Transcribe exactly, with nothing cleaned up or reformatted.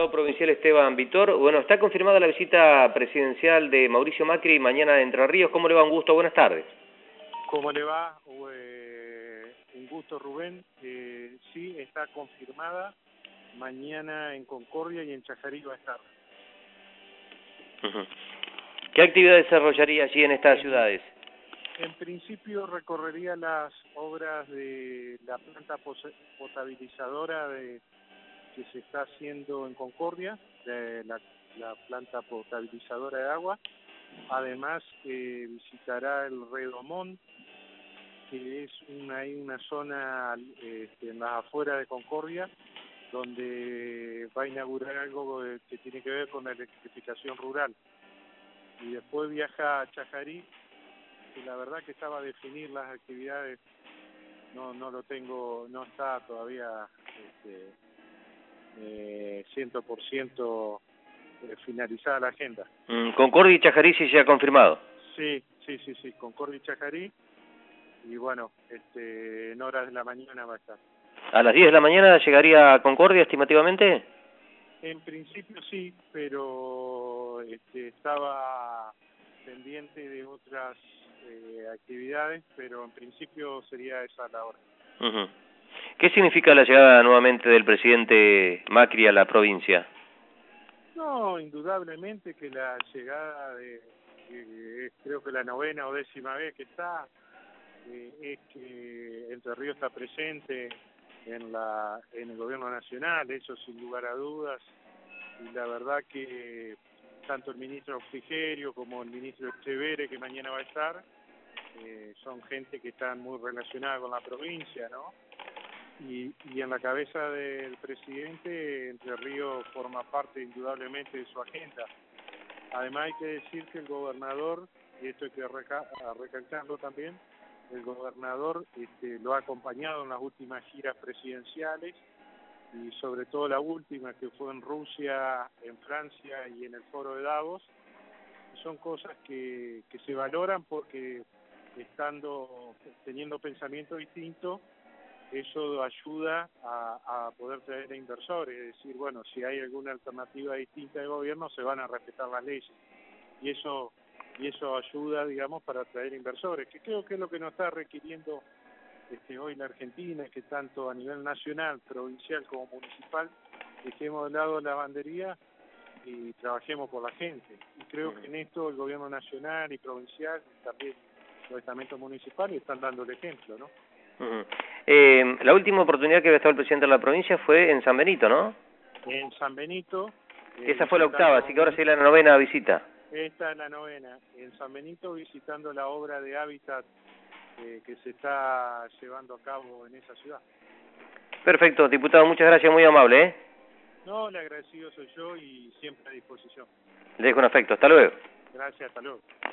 diputado provincial Esteban Vitor. Bueno, está confirmada la visita presidencial de Mauricio Macri mañana a Entre Ríos. ¿Cómo le va? Un gusto, buenas tardes. ¿Cómo le va? Eh, un gusto, Rubén. Eh, sí, está confirmada. Mañana en Concordia y en Chajarí va a estar. Uh-huh. ¿Qué actividad desarrollaría allí en estas ciudades? En principio recorrería las obras de la planta potabilizadora de, que se está haciendo en Concordia, de la, la planta potabilizadora de agua. Además, eh, visitará el Redomón, que es una, hay una zona este, en las afueras de Concordia, donde va a inaugurar algo que tiene que ver con la electrificación rural. Y después viaja a Chajarí, que la verdad que estaba a definir las actividades, no no lo tengo, no está todavía este, eh, cien por ciento finalizada la agenda. Mm, ¿Concordia y Chajarí sí se ha confirmado? Sí, sí, sí, sí, Concordia y Chajarí, y bueno, este, en horas de la mañana va a estar. ¿A las diez de la mañana llegaría a Concordia estimativamente? En principio sí, pero este, estaba pendiente de otras eh, actividades, pero en principio sería esa la hora. Uh-huh. ¿Qué significa la llegada nuevamente del presidente Macri a la provincia? No, indudablemente que la llegada de, eh, creo que la novena o décima vez que está, eh, es que Entre Ríos está presente en la en el gobierno nacional, eso sin lugar a dudas, y la verdad que tanto el ministro Frigerio como el ministro Echeverre, que mañana va a estar, eh, son gente que están muy relacionada con la provincia, ¿no? Y, y en la cabeza del presidente, Entre Ríos forma parte indudablemente de su agenda. Además hay que decir que el gobernador, y esto hay que reca recalcarlo también, el gobernador este, lo ha acompañado en las últimas giras presidenciales, y sobre todo la última, que fue en Rusia, en Francia y en el Foro de Davos. Son cosas que, que se valoran porque estando teniendo pensamiento distinto, eso ayuda a, a poder traer a inversores, es decir, bueno, si hay alguna alternativa distinta de gobierno, se van a respetar las leyes. Y eso y eso ayuda, digamos, para atraer inversores, que creo que es lo que nos está requiriendo este, hoy la Argentina, que tanto a nivel nacional, provincial como municipal, dejemos de lado la lavandería y trabajemos por la gente. Y creo que en esto el gobierno nacional y provincial, también los estamentos municipales, están dando el ejemplo, ¿no? Uh-huh. eh, la última oportunidad que había estado el presidente de la provincia fue en San Benito, ¿no? En San Benito. Eh, Esa fue la octava, así que ahora sería la novena visita. Esta es la novena. En San Benito, visitando la obra de hábitat eh, que se está llevando a cabo en esa ciudad. Perfecto, diputado, muchas gracias, muy amable, ¿eh? No, el agradecido soy yo y siempre a disposición. Le dejo un afecto, hasta luego. Gracias, hasta luego.